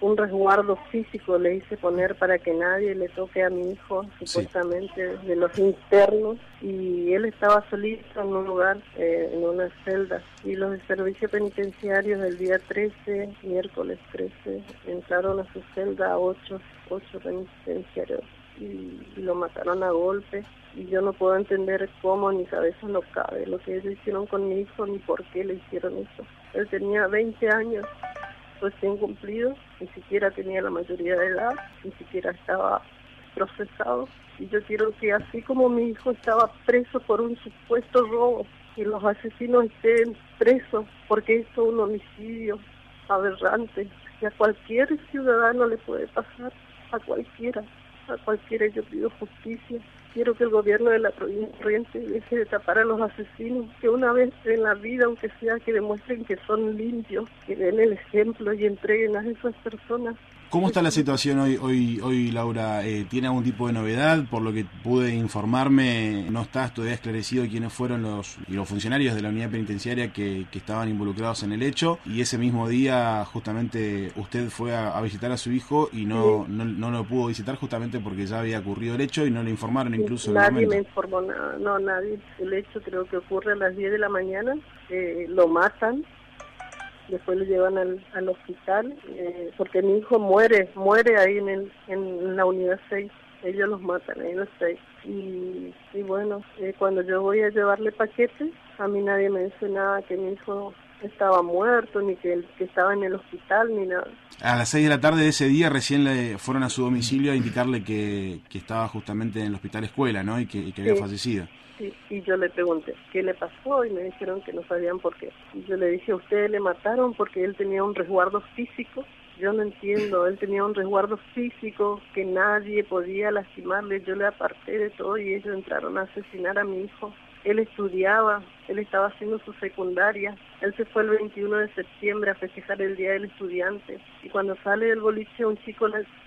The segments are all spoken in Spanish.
un resguardo físico le hice poner para que nadie le toque a mi hijo, supuestamente, de los internos, y él estaba solito en un lugar, en una celda, y los de servicio penitenciario el día 13, miércoles 13, entraron a su celda ocho penitenciarios y lo mataron a golpes, y yo no puedo entender cómo, ni cabeza no cabe lo que ellos hicieron con mi hijo, ni por qué le hicieron eso. Él tenía 20 años recién cumplidos, ni siquiera tenía la mayoría de edad, ni siquiera estaba procesado, y yo quiero que así como mi hijo estaba preso por un supuesto robo, que los asesinos estén presos, porque esto es un homicidio aberrante, que a cualquier ciudadano le puede pasar, a cualquiera yo pido justicia. Quiero que el gobierno de la provincia de Corrientes deje de tapar a los asesinos, que una vez en la vida, aunque sea, que demuestren que son limpios, que den el ejemplo y entreguen a esas personas. ¿Cómo está la situación hoy, Laura? ¿Tiene algún tipo de novedad? Por lo que pude informarme, no está todavía esclarecido quiénes fueron los funcionarios de la unidad penitenciaria que estaban involucrados en el hecho, y ese mismo día justamente usted fue a visitar a su hijo y no lo pudo visitar justamente porque ya había ocurrido el hecho y no le informaron incluso en el momento. Nadie me informó nada, no, nadie. El hecho creo que ocurre a las 10 de la mañana, lo matan. Después lo llevan al hospital, porque mi hijo muere ahí en la unidad 6, ellos los matan ahí en los 6. Y bueno, cuando yo voy a llevarle paquetes, a mí nadie me dice nada, que mi hijo estaba muerto, ni que estaba en el hospital, ni nada. A las 6 de la tarde de ese día recién le fueron a su domicilio a indicarle que estaba justamente en el hospital escuela, ¿no? Y que había fallecido. Sí, y yo le pregunté qué le pasó y me dijeron que no sabían por qué. Y yo le dije, ¿a ustedes le mataron porque él tenía un resguardo físico? Yo no entiendo, él tenía un resguardo físico que nadie podía lastimarle, yo le aparté de todo y ellos entraron a asesinar a mi hijo. Él estudiaba, él estaba haciendo su secundaria, él se fue el 21 de septiembre a festejar el Día del Estudiante, y cuando sale del boliche un chico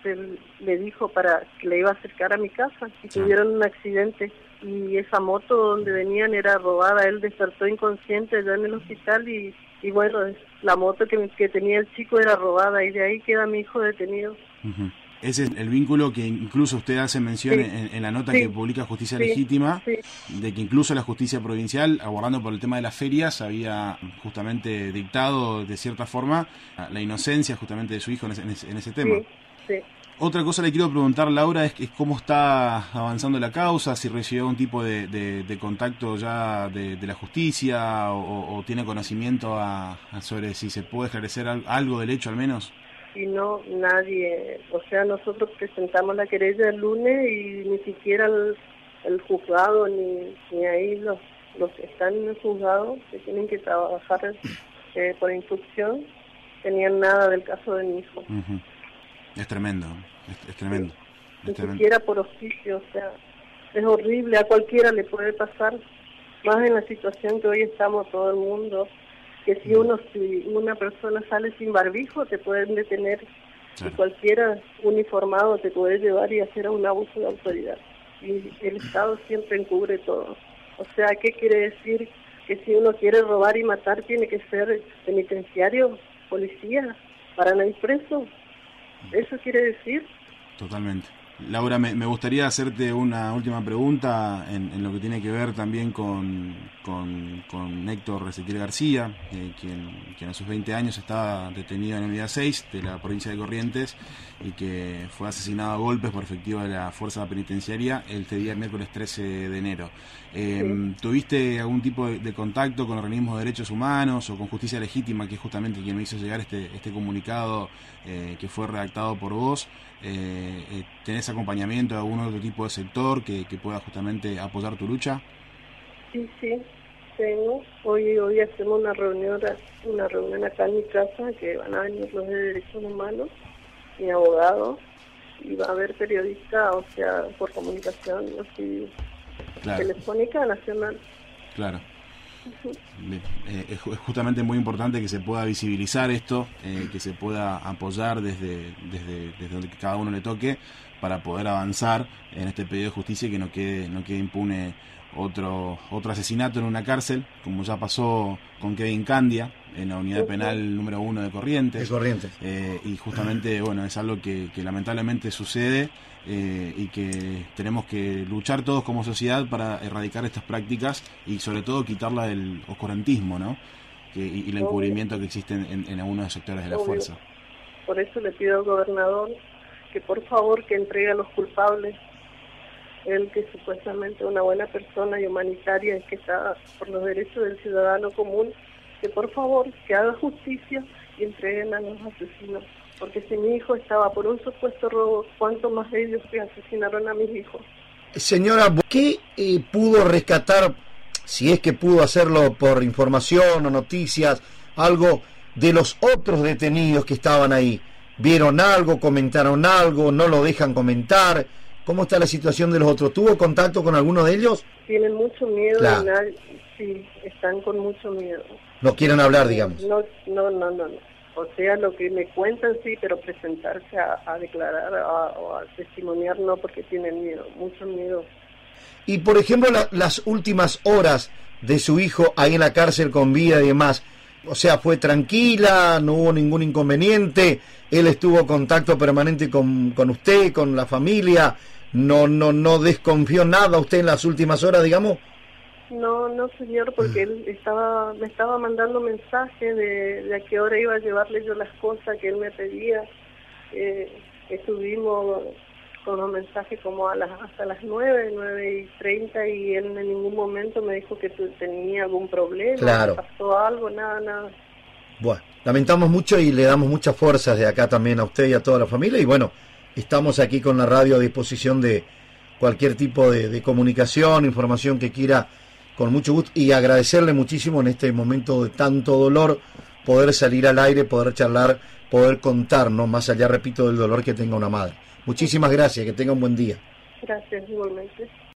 le dijo para que le iba a acercar a mi casa, y tuvieron un accidente, y esa moto donde venían era robada. Él despertó inconsciente allá en el hospital, y bueno, la moto que tenía el chico era robada, y de ahí queda mi hijo detenido. Uh-huh. Ese es el vínculo que incluso usted hace mención en la nota que publica Justicia Legítima, de que incluso la justicia provincial, abordando por el tema de las ferias, había justamente dictado de cierta forma la inocencia justamente de su hijo en ese tema. Sí. Otra cosa le quiero preguntar, Laura, es cómo está avanzando la causa, si recibió algún tipo de contacto ya de la justicia o tiene conocimiento sobre si se puede esclarecer algo del hecho al menos. Y no, nadie, o sea, nosotros presentamos la querella el lunes y ni siquiera el juzgado ni ahí los que están en el juzgado, que tienen que trabajar por instrucción, tenían nada del caso de mi hijo. Uh-huh. Es tremendo, es tremendo. Ni siquiera por oficio, o sea, es horrible, a cualquiera le puede pasar, más en la situación que hoy estamos todo el mundo, que si una persona sale sin barbijo te pueden detener, y cualquiera uniformado te puede llevar y hacer un abuso de autoridad, y el Estado siempre encubre todo. O sea, ¿qué quiere decir? Que si uno quiere robar y matar tiene que ser penitenciario, policía, para no ir preso. ¿Eso quiere decir? Totalmente. Laura, me gustaría hacerte una última pregunta en lo que tiene que ver también con Héctor Ezequiel García, quien a sus 20 años estaba detenido en la unidad 6 de la provincia de Corrientes y que fue asesinado a golpes por efectivo de la fuerza penitenciaria este día miércoles 13 de enero. ¿Tuviste algún tipo de contacto con organismos de derechos humanos o con Justicia Legítima, que es justamente quien me hizo llegar este comunicado que fue redactado por vos? ¿Tenés acompañamiento de algún otro tipo de sector que pueda justamente apoyar tu lucha? Sí, tengo. Hoy hacemos una reunión acá en mi casa, que van a venir los de derechos humanos, mi abogado, y va a haber periodistas, o sea, por comunicación, así, telefónica nacional. Claro. Es justamente muy importante que se pueda visibilizar esto, que se pueda apoyar desde donde cada uno le toque para poder avanzar en este pedido de justicia y que no quede impune otro asesinato en una cárcel, como ya pasó con Kevin Candia en la unidad penal número 1 de Corrientes. Y justamente, bueno, es algo que lamentablemente sucede y que tenemos que luchar todos como sociedad para erradicar estas prácticas y sobre todo quitarla del oscurantismo, ¿no? Y el encubrimiento que existe en algunos sectores de la fuerza. Por eso le pido al gobernador que por favor que entregue a los culpables. Él, que supuestamente es una buena persona y humanitaria y que está por los derechos del ciudadano común, que por favor que haga justicia y entreguen a los asesinos. Porque si mi hijo estaba por un supuesto robo, ¿cuánto más de ellos que asesinaron a mis hijos? Señora, ¿qué pudo rescatar, si es que pudo hacerlo por información o noticias, algo de los otros detenidos que estaban ahí? ¿Vieron algo, comentaron algo, no lo dejan comentar? ¿Cómo está la situación de los otros? ¿Tuvo contacto con alguno de ellos? Tienen mucho miedo, claro. Sí, están con mucho miedo. No quieren hablar, digamos. No. O sea, lo que me cuentan sí, pero presentarse a declarar o a testimoniar no, porque tienen miedo, mucho miedo. Y por ejemplo, las últimas horas de su hijo ahí en la cárcel con vida y demás, o sea, fue tranquila, no hubo ningún inconveniente, él estuvo en contacto permanente con usted, con la familia, no desconfió nada usted en las últimas horas, digamos. No, señor, porque él me estaba mandando mensajes de a qué hora iba a llevarle yo las cosas que él me pedía. Estuvimos con los mensajes como hasta las 9:30, y él en ningún momento me dijo que tenía algún problema, claro. Que pasó algo, nada. Bueno, lamentamos mucho y le damos muchas fuerzas de acá también a usted y a toda la familia, y bueno, estamos aquí con la radio a disposición de cualquier tipo de comunicación, información que quiera, con mucho gusto, y agradecerle muchísimo en este momento de tanto dolor, poder salir al aire, poder charlar, poder contar, ¿no? Más allá, repito, del dolor que tenga una madre. Muchísimas gracias, que tenga un buen día. Gracias, igualmente.